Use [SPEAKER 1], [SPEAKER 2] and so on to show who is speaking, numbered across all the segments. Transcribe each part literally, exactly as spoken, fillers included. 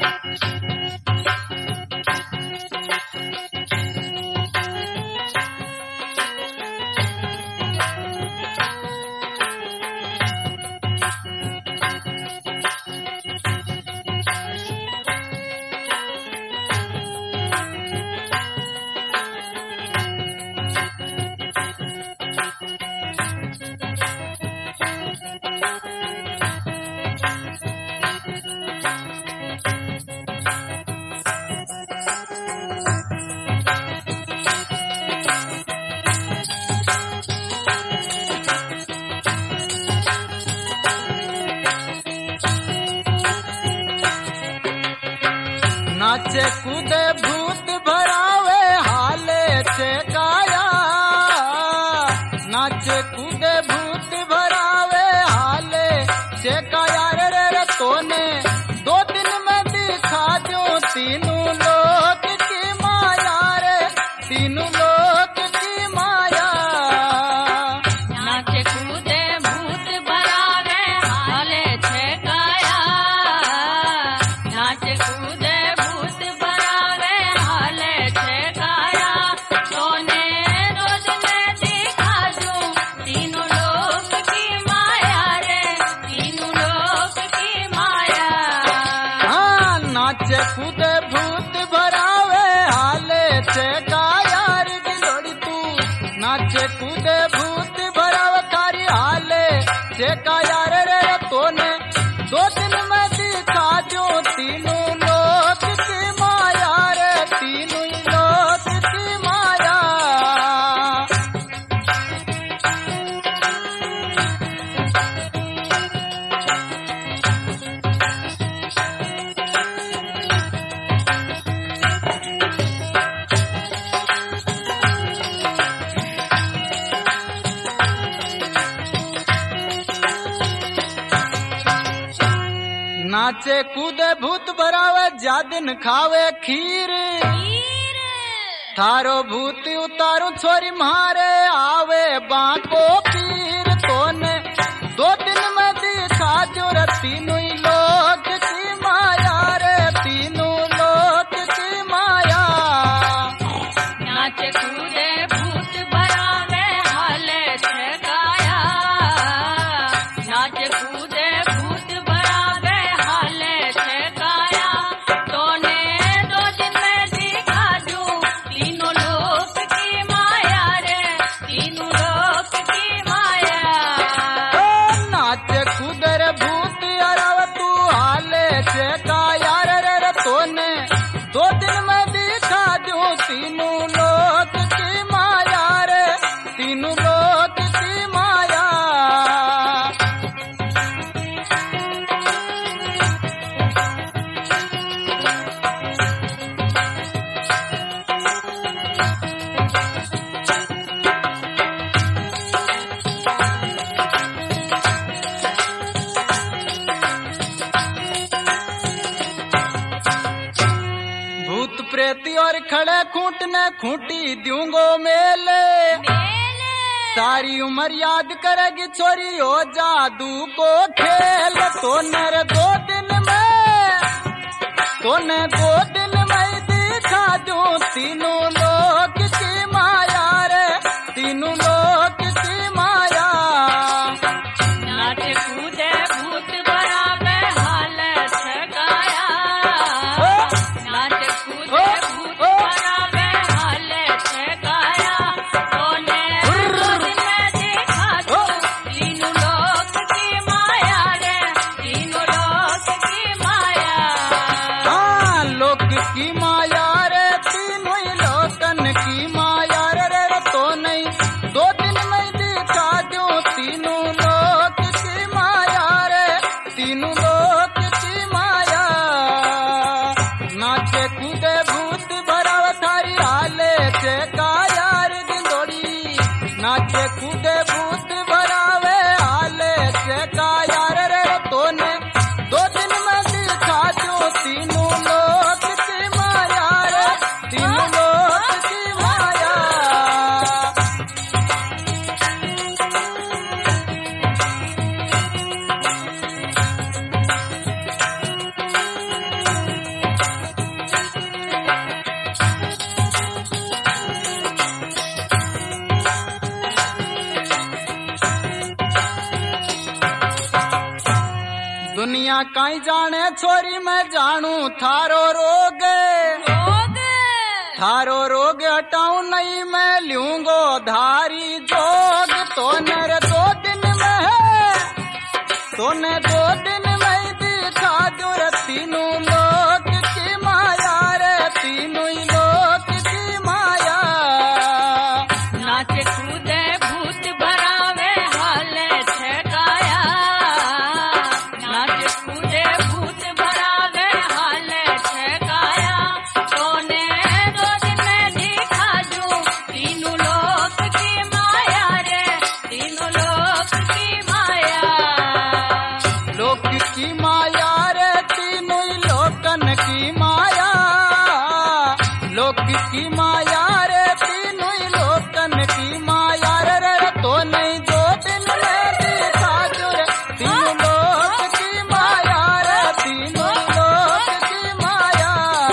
[SPEAKER 1] नाचे कूदे भूत भरावे हाले छे काया, नाचे कूदे भूत भरावे हाले छे काया रे रे रे तोने दो दिन में दिखा दूं तीनों लोक की माया रे, तीनों लोक की माया।
[SPEAKER 2] नाचे कूदे भूत भरावे हाले छे काया, नाचे कूदे भूत भरावे हाले छे काया, तोने रोज में दिखा दूं तीनों लोक की माया रे, तीनों लोक की माया।
[SPEAKER 1] हाँ नाचे कूदे भूत भरावे हाले छे काया रे गिलोड़ी तू, नाचे कूदे भूत भरावे थारी हाले छे काया रे रे रे तोने दो दिन में दिखा दूं तीनों लोक की माया रे, तीनों ही लोक की माया। नाचे कूदे भूत भरावे जादिन खावे खीर, थारो भूत उतारू छोरी मारे आवे बाको पीर, तोने दो दिन में दिखा जो रे तीनों ही लोक की माया रे, तीनों लोक की माया।
[SPEAKER 2] नाचे कूदे भूत भरावे हाले छे काया, नाचे कूदे भूत भरावे हाले छे काया, तोने दो दिन में दिखा दूं तीनों लोक की माया रे, तीनों लोक की माया।
[SPEAKER 1] ओ नाचे कूदे रे भूत अराव तू हाले छे काया रे रे रे तोने दो दिन में दिखा दूं तीनों लोक की माया रे, तीनों लोक की माया। भूत प्रेती और खड़े खूंटने खूंटी दूंगो मेले, सारी उम्र याद करेगी छोरी हो जादू को खेल, तोने रे दो दिन में, तोने दो दिन में दिखा दूं तीनों लोक की माया रे, तीनों लोक की माया।
[SPEAKER 2] नाचे कूदे भूत भरावे हाले छे काया, नाचे कूदे भूत भरावे हाले छे काया, तोने रोज में दिखा दूं तीनों लोक की माया रे, तीनों लोक की माया।
[SPEAKER 1] हाँ लोक की माया रे, तीनों ही लोकन की माया रे रे रे तो नहीं दो दिन में दिखा दूं तीनों लोक की माया रे, तीनों लोक की माया। नाचे कूदे भूत भराव थारी हाले छे काया रे गिलोड़ी, नाचे कूदे भूत भरावे हाले छे काया रे रे रे तोने दो दिन में दिखा दूं तीनों लोक की माया रे, तीनों लोक की माया। दुनिया काई जाने छोरी मैं जानू थारो रोग
[SPEAKER 2] रोग
[SPEAKER 1] थारो रोग हटाऊं नहीं मैं लूंगो धारी जोग तो नर दो दिन में है तो न दो दिन में दिखा दो रे तीनों लोक की माया रे तीनों ही लोक की माया
[SPEAKER 2] नाचे कूदे भूत भरावे हाले छकाया नाचे कूदे भूत भरावे हाले छकाया तोने दो दिन में दिखा दूं तीनों लोक की माया रे तीनों लोक की माया
[SPEAKER 1] लोक की माया रे तीनों ही लोकन की माया लोक की माया रे तीनों ही लोकन की माया रे रे तो नहीं दो दिन में दिखा दो रे तीनों लोक की माया रे तीनों ही लोक की माया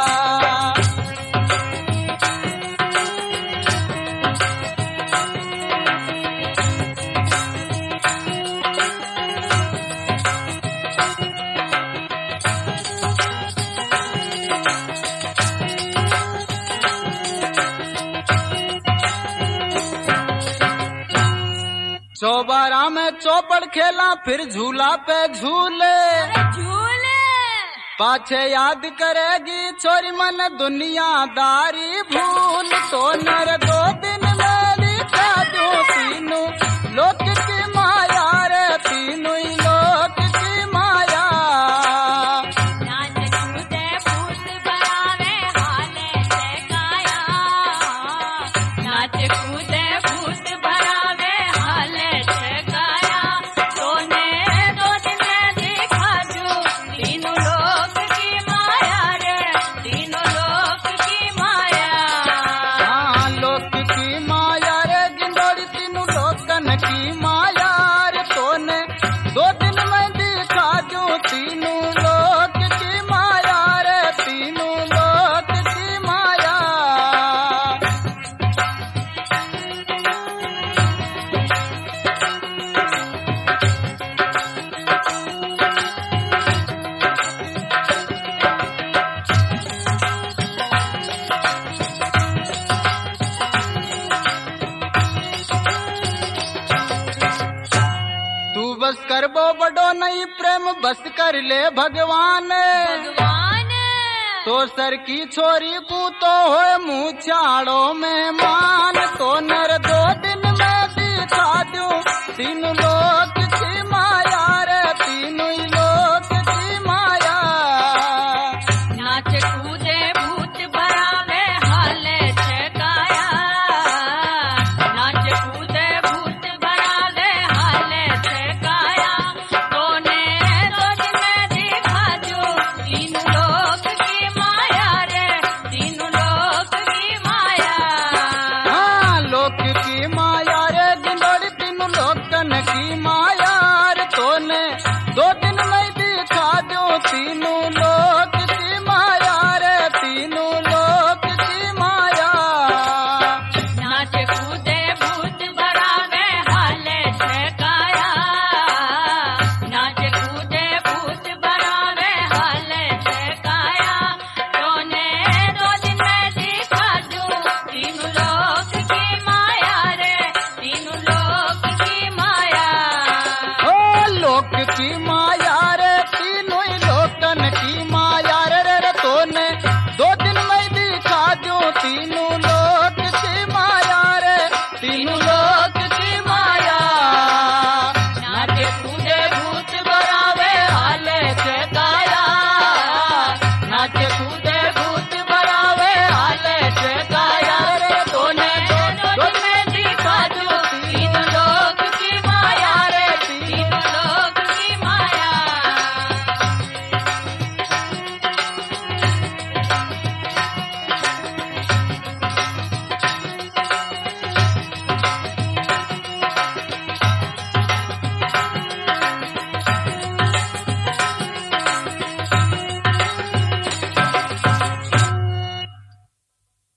[SPEAKER 1] चौबारा में चौपड़ खेला फिर झूला पे झूले
[SPEAKER 2] झूले
[SPEAKER 1] पाछे याद करेगी छोरी मन दुनियादारी भूल तो नर दो दिन में लिखा दो तीनों लोक की माया रे तीनों ही लोक की माया
[SPEAKER 2] नाच कूदे भूत भरावे हाले छकाया नाच कूदे भूत भरावे हाले छकाया तोने दो दिन में दिखा दूं तीनों लोक की माया रे तीनों लोक की माया
[SPEAKER 1] हाँ लोक की माया रे गिंदोड़ी तीनों लोकन की माया रे तोने दो दिन में दिखा दो तीनों लोक की माया रे तीनों लोक की माया तू बस कर बो बड़ो नहीं प्रेम बस कर ले भगवान
[SPEAKER 2] भगवान
[SPEAKER 1] तो सर की छोरी पूतो होए मुँह चाड़ो में मान तो नर दो दिन में दिखा दूं तीन लोक